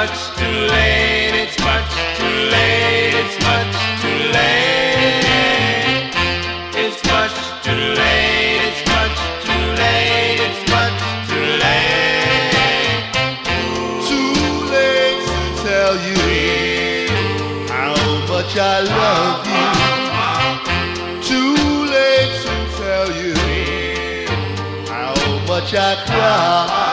much too late, it's much too late, it's much too late. It's much too late, it's much too late, it's much too late. Too late to tell you how much I love you. Too late to tell you how much I cry.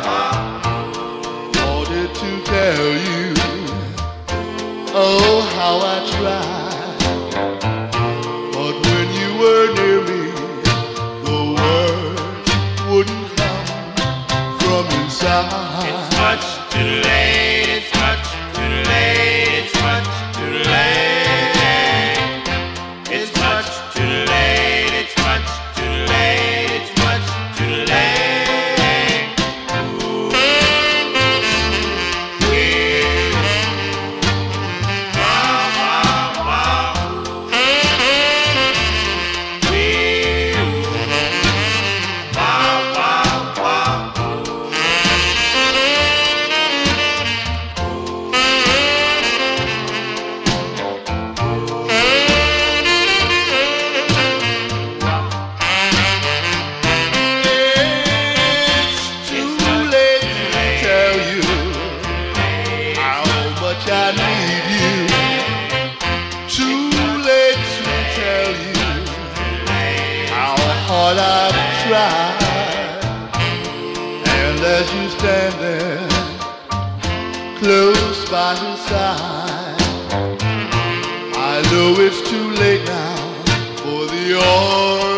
Wanted to tell you, oh, how I tried. But when you were near me, the words wouldn't come from inside. It's much too late, it's much too late, it's much too late. It's much too late, it's much too late, it's much too late. Ooh, yeah. Wow, wow, wow. Yeah. Wow, wow, wow. It's too late to tell you how much I need you. Too late to tell you how hard I've tried. And as you stand there, close by his side, I know it's too late now for the